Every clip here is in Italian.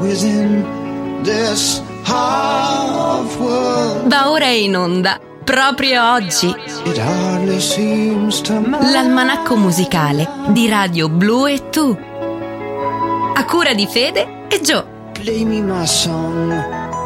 within this half world. Va ora in onda, proprio oggi, It hardly seems to l'almanacco musicale di Radio Blu e Tu, a cura di Fede e Gio. play me my song.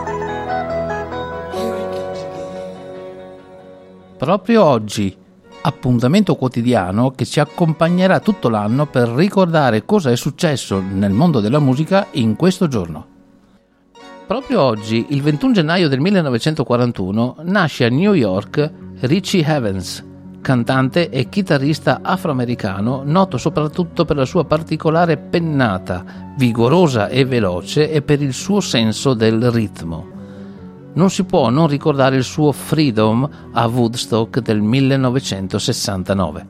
Proprio oggi, appuntamento quotidiano che ci accompagnerà tutto l'anno per ricordare cosa è successo nel mondo della musica in questo giorno. Proprio oggi, il 21 gennaio del 1941, nasce a New York Richie Havens, cantante e chitarrista afroamericano noto soprattutto per la sua particolare pennata, vigorosa e veloce, e per il suo senso del ritmo. Non si può non ricordare il suo Freedom a Woodstock del 1969.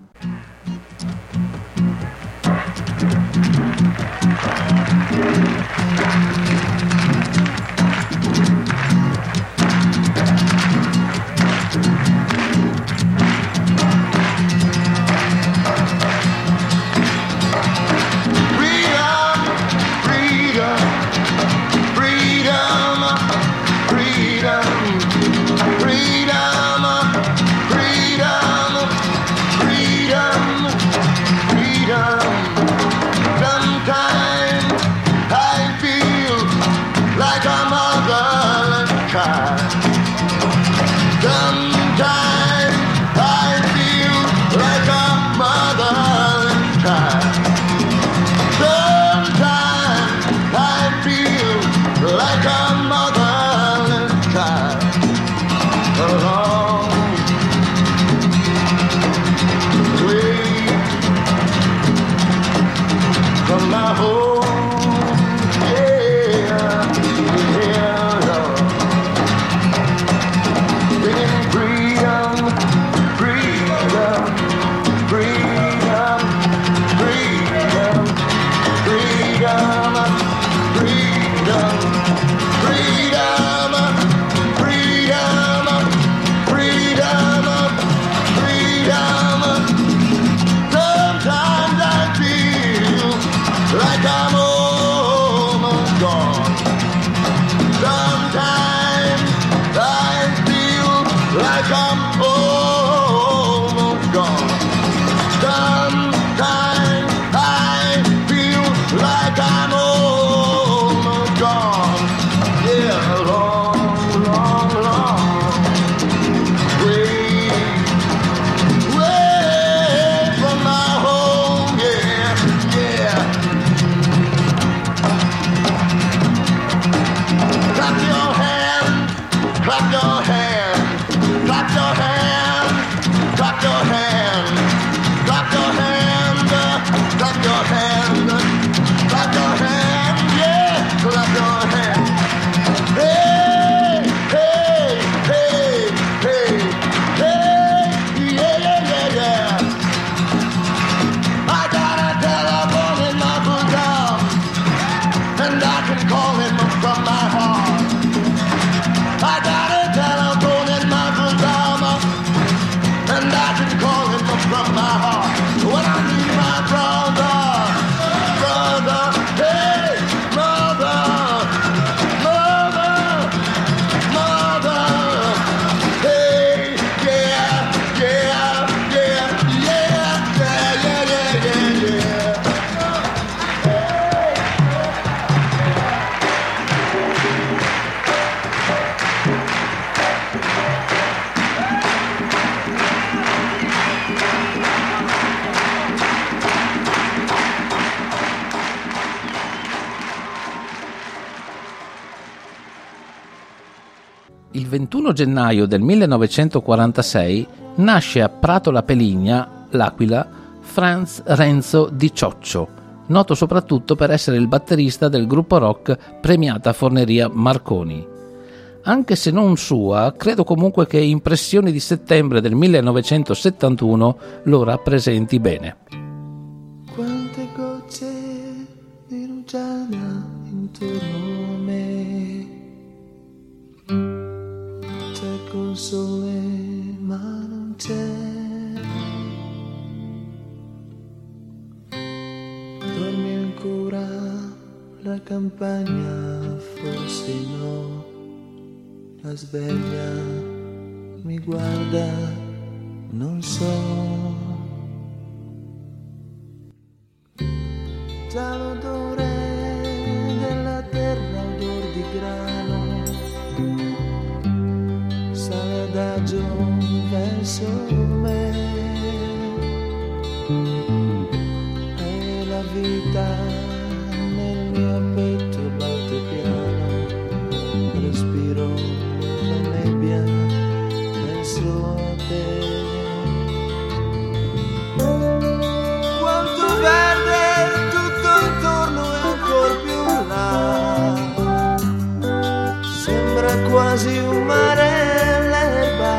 Il 21 gennaio del 1946 nasce a Prato La Peligna, L'Aquila, Franz Renzo Di Cioccio, noto soprattutto per essere il batterista del gruppo rock Premiata Forneria Marconi. Anche se non sua, credo comunque che Impressioni di settembre del 1971 lo rappresenti bene. Quante gocce di rugiada intorno a me, c'è col sole ma non c'è, dorme ancora la campagna forse no. La sveglia mi guarda, non so. Già l'odore della terra, odor di grano, sale adagio verso me, e la vita nel mio petto batte piano, respiro la nebbia verso te. Quanto verde tutto intorno e ancor più là, sembra quasi un mare l'erba,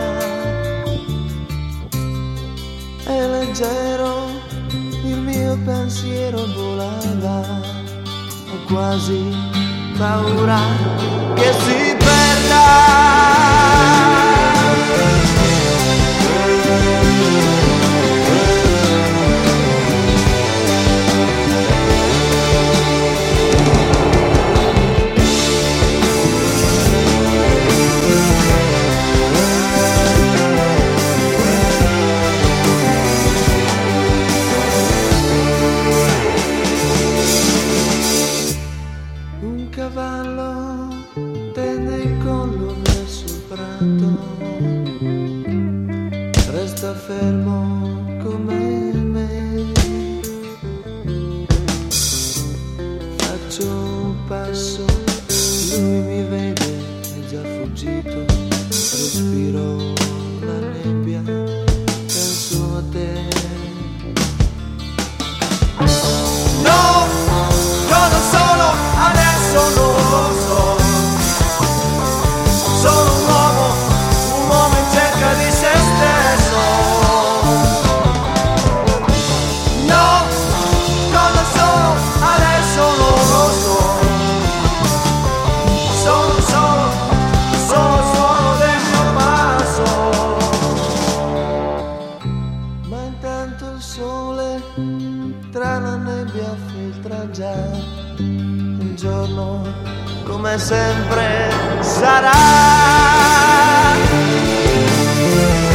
è leggero il mio pensiero volava, ho quasi paura che si perda. Un cavallo tende il collo verso il prato, resta fermo come me. Faccio un passo, lui mi vede, è già fuggito. Respiro la nebbia, penso a te. No, io non sono, adesso non lo so. Sono un uomo in cerca di se stesso. No, cosa sono, adesso non lo so. Sono solo del mio passo. Ma intanto il sole tra la nebbia filtra già. Un giorno come sempre sarà.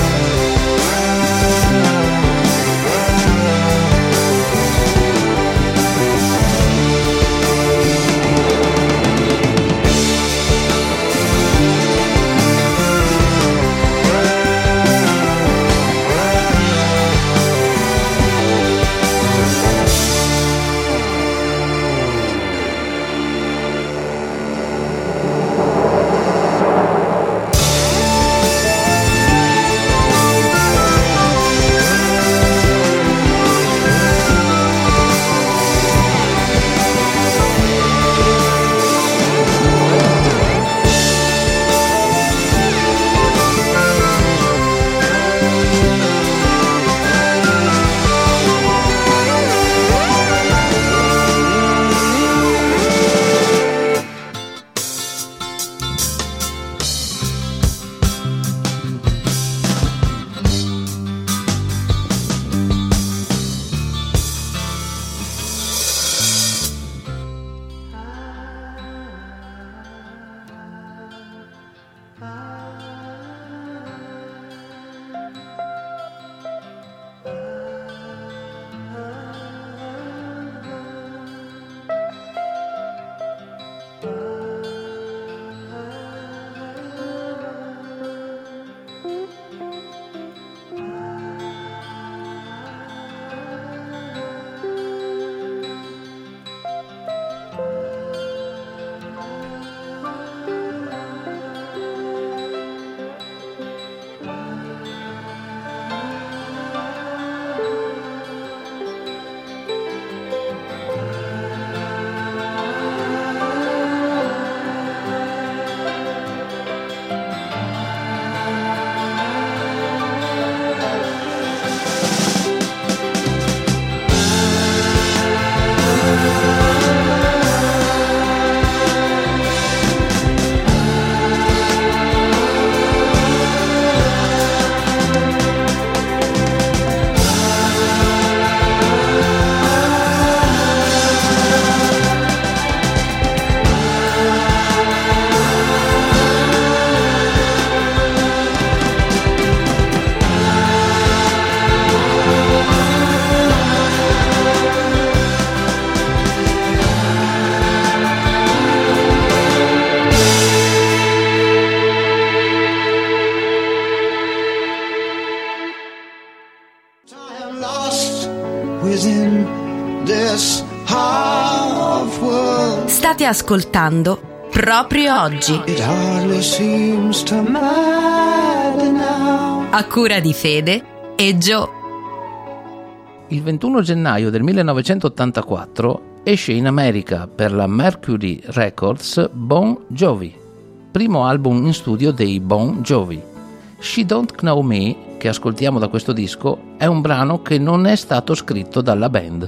half world. State ascoltando proprio oggi. It hardly seems to matter now. A cura di Fede e Gio. Il 21 gennaio del 1984 esce in America per la Mercury Records Bon Jovi, primo album in studio dei Bon Jovi. She Don't Know Me, che ascoltiamo da questo disco, è un brano che non è stato scritto dalla band.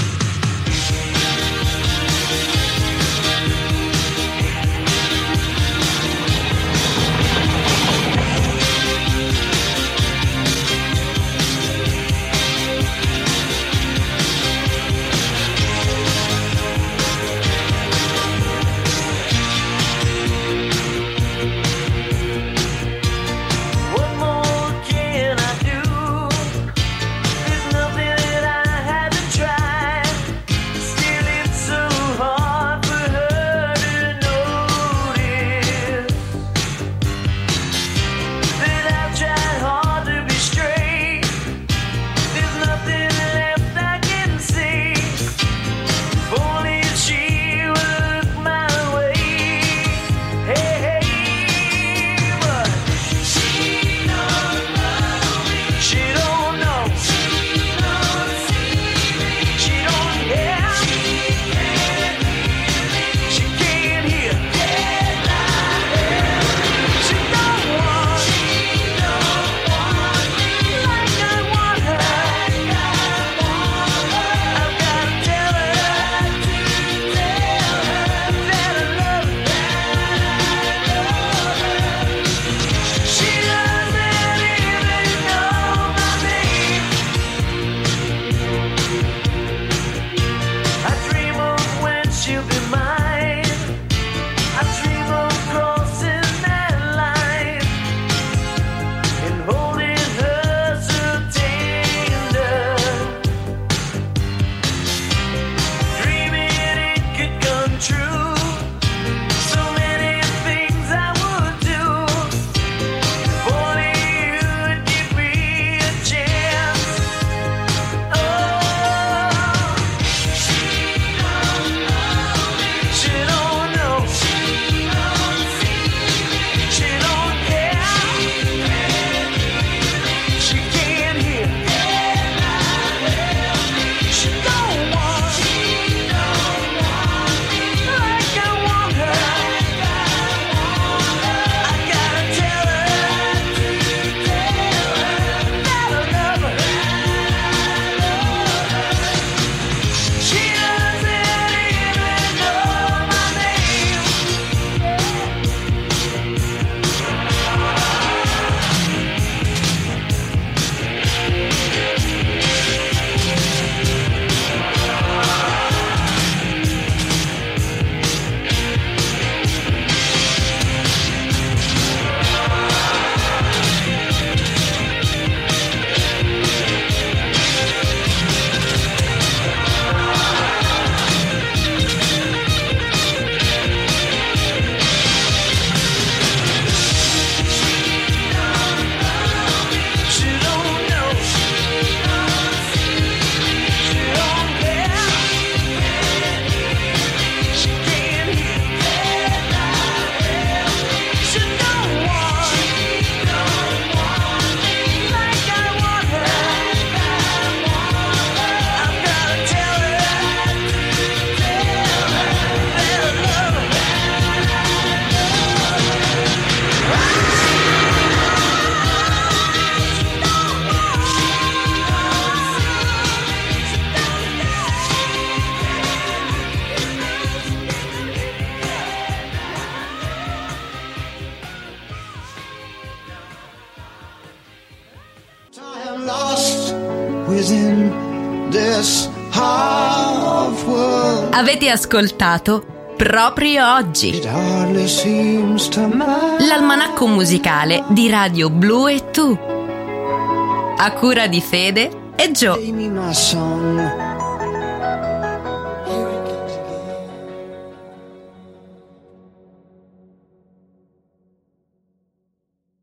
What more can I do? There's nothing that I had to try. Still, it's so hard for her to notice that I've tried hard to be straight. There's nothing left I can see. If only she would look my way. Hey, hey, but she don't know me. She don't know. She don't see me. She don't hear. She can't hear. She don't want me like I want her. I've gotta tell her that I love her. She doesn't even know my name. I dream of when she'll be mine. I dream of crossing that line and holding her so tender, dreaming it could come true. So many things I would do if only you'd give me a chance. Oh, she don't know. She don't see me. She don't care. She can't hear. She don't want me like I want her. I gotta tell her that I love her. She doesn't even know my name. She don't know. She don't care. She can't hear. She don't want me like I want her. I've gotta tell her that I love her. I am lost within this half world. Avete ascoltato proprio oggi It hardly seems to matter. l'almanacco musicale di Radio Blu e Tu. A cura di Fede e Gio. Play me my song